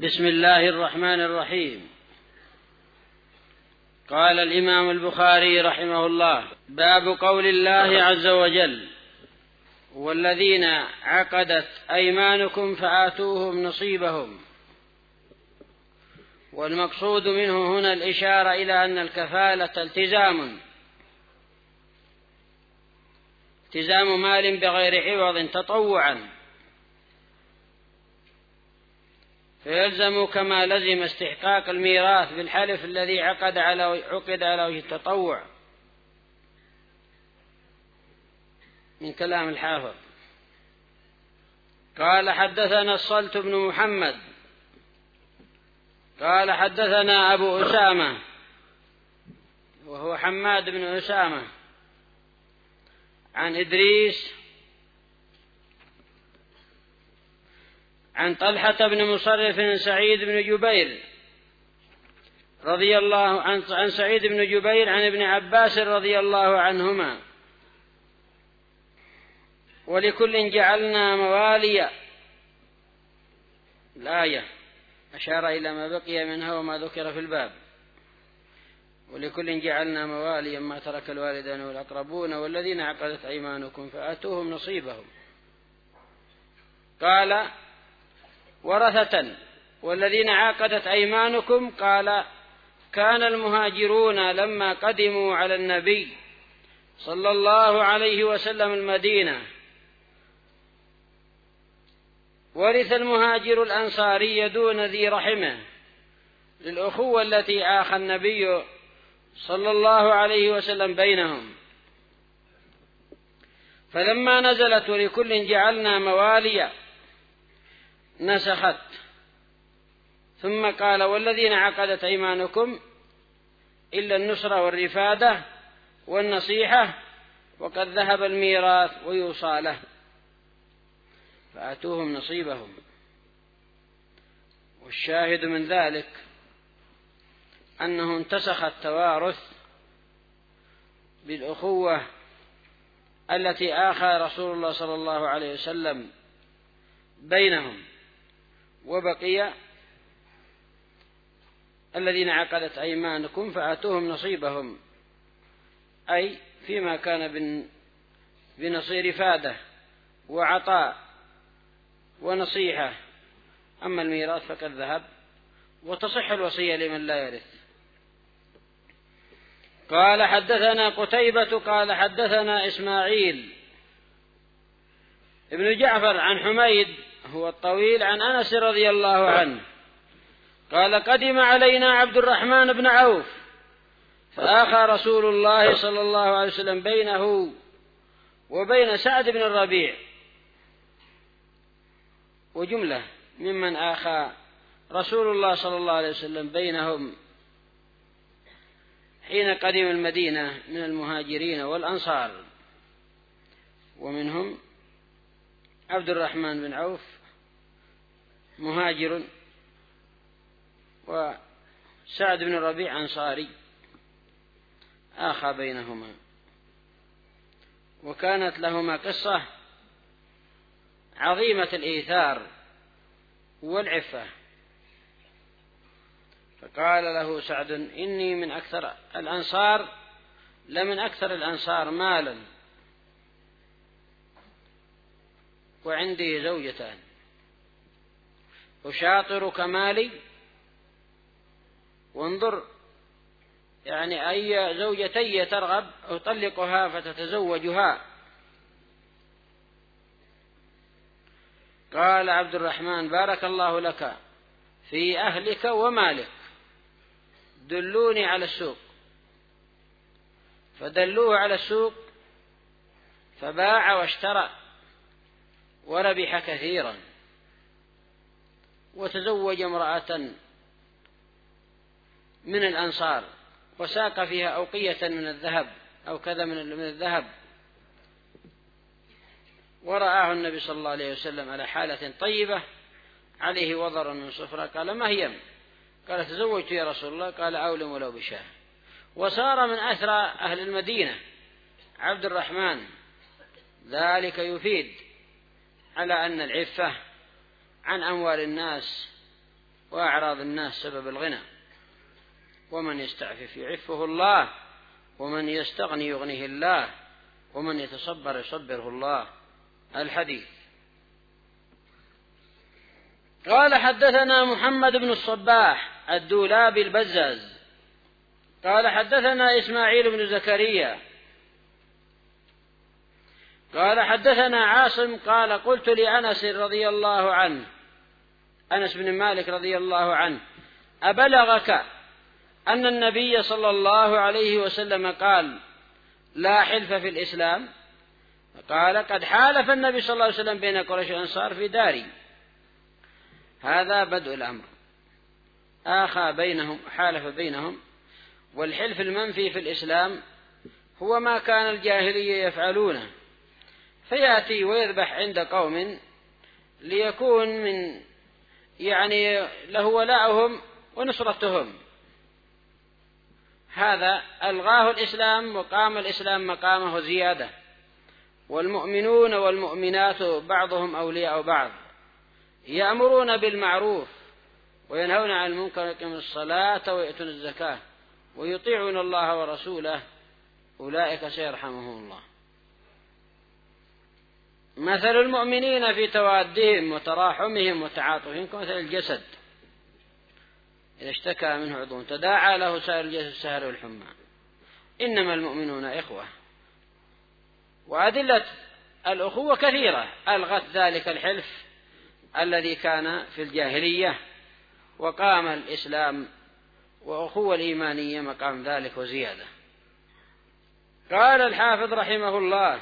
بسم الله الرحمن الرحيم. قال الإمام البخاري رحمه الله: باب قول الله عز وجل: والذين عقدت أيمانكم فآتوهم نصيبهم. والمقصود منه هنا الإشارة إلى أن الكفالة التزام مال بغير عوض تطوعا، فيلزم كما لزم استحقاق الميراث بالحلف الذي عقد على وجه التطوع، من كلام الحافظ. قال: حدثنا الصلت بن محمد قال: حدثنا أبو أسامة وهو حماد بن أسامة عن إدريس عن طلحة بن مصرف سعيد بن جبير رضي الله عن سعيد بن جبير عن ابن عباس رضي الله عنهما: ولكل جعلنا مواليا. الآية أشار إلى ما بقي منها وما ذكر في الباب. ولكل جعلنا مواليا ما ترك الوالدان والأقربون والذين عقدت أيمانكم فآتوهم نصيبهم. قال: ورثة. والذين عقدت أيمانكم، قال: كان المهاجرون لما قدموا على النبي صلى الله عليه وسلم المدينة ورث المهاجر الأنصاري دون ذي رحمه للأخوة التي آخى النبي صلى الله عليه وسلم بينهم، فلما نزلت ولكل جعلنا مواليا نسخت، ثم قال: والذين عقدت أيمانكم إلا النصرة والرفادة والنصيحة وقد ذهب الميراث ويوصى له فآتوهم نصيبهم. والشاهد من ذلك أنه انتسخ التوارث بالأخوة التي آخى رسول الله صلى الله عليه وسلم بينهم، وبقي الذين عقدت أيمانكم فآتوهم نصيبهم، أي فيما كان بنصير رفادة وعطاء ونصيحة. أما الميراث فقد ذهب، وتصح الوصية لمن لا يرث. قال: حدثنا قتيبة قال: حدثنا إسماعيل ابن جعفر عن حميد هو الطويل عن أنس رضي الله عنه قال: قدم علينا عبد الرحمن بن عوف فآخى رسول الله صلى الله عليه وسلم بينه وبين سعد بن الربيع. وجملة ممن آخى رسول الله صلى الله عليه وسلم بينهم حين قدم المدينة من المهاجرين والأنصار، ومنهم عبد الرحمن بن عوف مهاجر، وسعد بن الربيع أنصاري، آخى بينهما. وكانت لهما قصة عظيمة الإيثار والعفة، فقال له سعد: إني من أكثر الأنصار لمن أكثر الأنصار مالا، وعندي زوجتان أشاطر مالي، وانظر يعني أي زوجتي ترغب أطلقها فتتزوجها. قال عبد الرحمن: بارك الله لك في أهلك ومالك، دلوني على السوق. فدلوه على السوق فباع واشترى وربح كثيرا، وتزوج امرأة من الأنصار وساق فيها أوقية من الذهب أو كذا من الذهب، ورآه النبي صلى الله عليه وسلم على حالة طيبة عليه وضر من صفرة. قال: ما هي؟ قال: تزوجت يا رسول الله. قال: أولم ولو بشاه. وصار من أثرى أهل المدينة عبد الرحمن. ذلك يفيد على أن العفة عن أموال الناس وأعراض الناس سبب الغنى، ومن يستعفف يعفه الله، ومن يستغني يغنيه الله، ومن يتصبر يصبره الله. الحديث. قال حدثنا محمد بن الصباح الدولابي البزاز قال حدثنا إسماعيل بن زكريا قال حدثنا عاصم قال قلت لأنس رضي الله عنه، أنس بن مالك رضي الله عنه: أبلغك أن النبي صلى الله عليه وسلم قال: لا حلف في الإسلام؟ قال: قد حالف النبي صلى الله عليه وسلم بين قريش والأنصار في داري. هذا بدء الأمر، آخى بينهم، حالف بينهم. والحلف المنفي في الإسلام هو ما كان الجاهلية يفعلونه، فيأتي ويذبح عند قوم ليكون من له ولاؤهم ونصرتهم. هذا ألغاه الإسلام وقام الإسلام مقامه زيادة. والمؤمنون والمؤمنات بعضهم أولياء بعض، يأمرون بالمعروف وينهون عن المنكر ويقيمون الصلاة ويؤتون الزكاة ويطيعون الله ورسوله، أولئك سيرحمهم الله. مثل المؤمنين في توادهم وتراحمهم وتعاطفهم كمثل الجسد إذا اشتكى منه عضو تداعى له سائر الجسد السهر والحمى، إنما المؤمنون إخوة. وأدلة الأخوة كثيرة ألغت ذلك الحلف الذي كان في الجاهلية، وقام الإسلام وأخوة الإيمانية مقام ذلك وزيادة. قال الحافظ رحمه الله: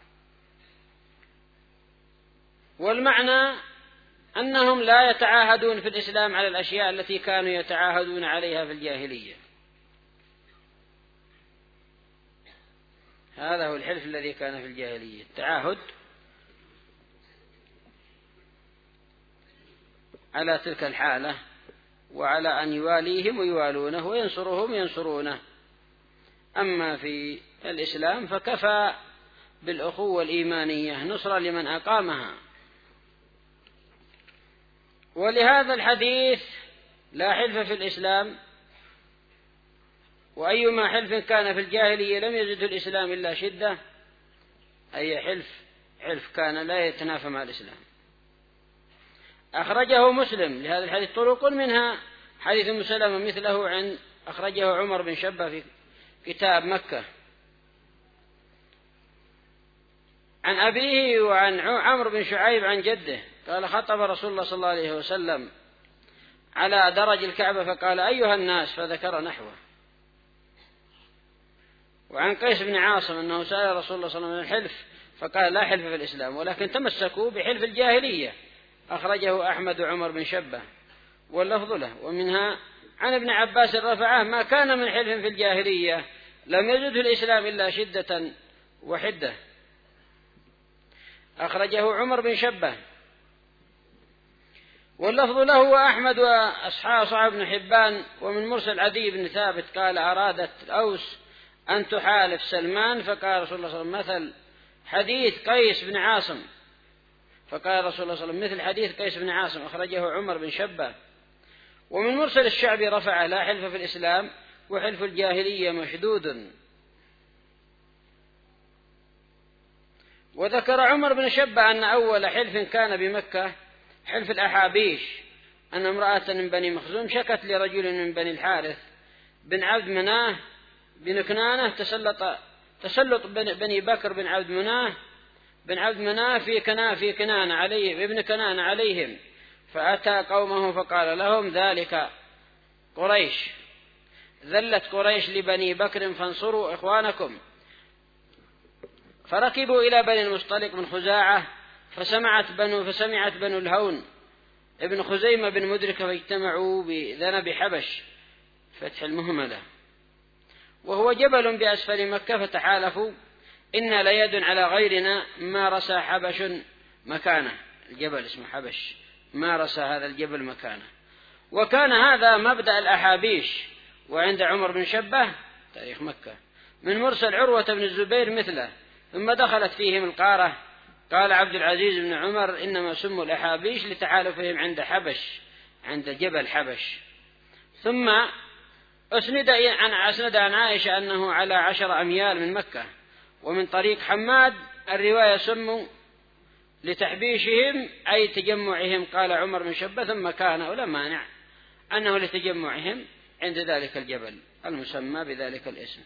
والمعنى أنهم لا يتعاهدون في الإسلام على الأشياء التي كانوا يتعاهدون عليها في الجاهلية. هذا هو الحلف الذي كان في الجاهلية، التعاهد على تلك الحالة، وعلى أن يواليهم ويوالونه وينصرهم ينصرونه. أما في الإسلام فكفى بالأخوة الإيمانية نصرا لمن أقامها. ولهذا الحديث: لا حلف في الإسلام، وأيما حلف كان في الجاهلية لم يزد الإسلام إلا شدة، أي حلف كان لا يتنافى مع الإسلام. أخرجه مسلم لهذا الحديث طرق، منها حديث أم سلمة مثله أخرجه عمر بن شبة في كتاب مكة عن أبيه وعن عمرو بن شعيب عن جده قال: خطب رسول الله صلى الله عليه وسلم على درج الكعبة فقال: أيها الناس، فذكر نحوه. وعن قيس بن عاصم أنه سأل رسول الله صلى الله عليه وسلم الحلف فقال: لا حلف في الإسلام، ولكن تمسكوا بحلف الجاهلية. أخرجه أحمد وعمر بن شبة واللفظ له. ومنها عن ابن عباس رفعه: ما كان من حلف في الجاهلية لم يزده الإسلام إلا شدة وحدة. أخرجه عمر بن شبة واللفظ له وأحمد وأصحاب صحيح بن حبان. ومن مرسل عدي بن ثابت قال: أرادت الأوس أن تحالف سلمان، فقال رسول الله صلى الله عليه وسلم: مثل حديث قيس بن عاصم. فقال رسول الله صلى الله عليه وسلم: مثل حديث قيس بن عاصم. أخرجه عمر بن شبة. ومن مرسل الشعبي رفع: لا حلف في الإسلام، وحلف الجاهلية مشدود. وذكر عمر بن شبة أن أول حلف كان بمكة حلف الأحابيش، أن امرأة من بني مخزوم شكت لرجل من بني الحارث بن عبد مناه بن كنانة تسلط بني بكر بن عبد مناه في كنانة عليه ابن كنانة عليهم، فأتى قومه فقال لهم: ذلك قريش، ذلت قريش لبني بكر فانصروا إخوانكم. فركبوا إلى بني المصطلق بن خزاعة، فسمعت بنو الهون ابن خزيمة بن مدركة، فاجتمعوا بذنب حبش فتح المهملة، وهو جبل بأسفل مكة، فتحالفوا: إن ليد على غيرنا ما رسى حبش مكانه. الجبل اسمه حبش، ما رسى هذا الجبل مكانه. وكان هذا مبدأ الأحابيش. وعند عمر بن شبة تاريخ مكة من مرسل عروة بن الزبير مثله. ثم دخلت فيهم القارة. قال عبد العزيز بن عمر: إنما سموا الأحابيش لتحالفهم عند حبش عند جبل حبش. ثم أسند عن عائشة أنه على 10 أميال من مكة. ومن طريق حماد الرواية سموا لتحبيشهم أي تجمعهم، قال عمر بن شبة ثم كان ولا مانع أنه لتجمعهم عند ذلك الجبل المسمى بذلك الاسم.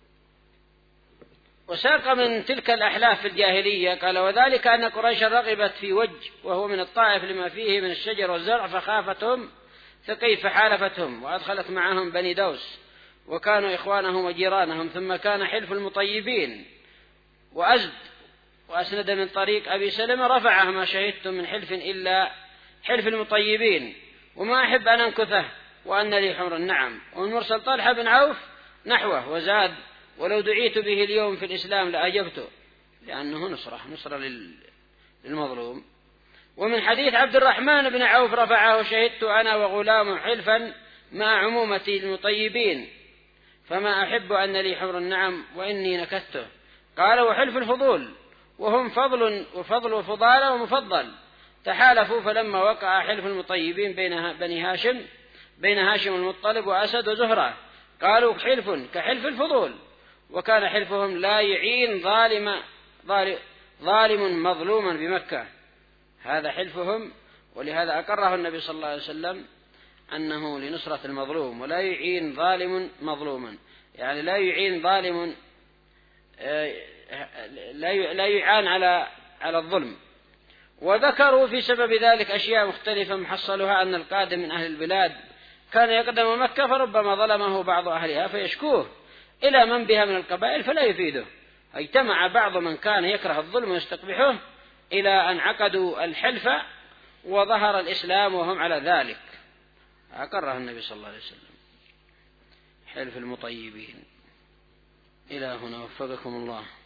وساق من تلك الأحلاف في الجاهلية قال وذلك أن قريش رغبت في وج وهو من الطائف لما فيه من الشجر والزرع فخافتهم ثقيف فحالفتهم وأدخلت معهم بني دوس وكانوا إخوانهم وجيرانهم. ثم كان حلف المطيبين وأزد. وأسند من طريق أبي سلمة رفعه ما شهدت من حلف إلا حلف المطيبين وما أحب أن أنكثه وأن لي حمر النعم. ومن مرسل طلحة بن عوف نحوه وزاد ولو دعيت به اليوم في الإسلام لأجبته لأنه نصرة للمظلوم. ومن حديث عبد الرحمن بن عوف رفعه شهدت أنا وغلام حلفا مع عمومتي المطيبين فما أحب أن لي حمر النعم وإني نكثته. قال وحلف الفضول وهم فضل وفضالة ومفضل تحالفوا فلما وقع حلف المطيبين بين هاشم المطلب وأسد وزهرة قالوا حلف كحلف الفضول وكان حلفهم لا يعين ظالم مظلوما بمكة. هذا حلفهم ولهذا أقره النبي صلى الله عليه وسلم أنه لنصرة المظلوم ولا يعين ظالم مظلوما، يعني لا يعين ظالم لا يعان على الظلم. وذكروا في سبب ذلك أشياء مختلفة محصلها أن القادم من أهل البلاد كان يقدم مكة فربما ظلمه بعض أهلها فيشكوه إلى من بها من القبائل فلا يفيده. اجتمع بعض من كان يكره الظلم ويستقبحه إلى أن عقدوا الحلف وظهر الإسلام وهم على ذلك. أقره النبي صلى الله عليه وسلم حلف المطيبين. إلى هنا وفقكم الله.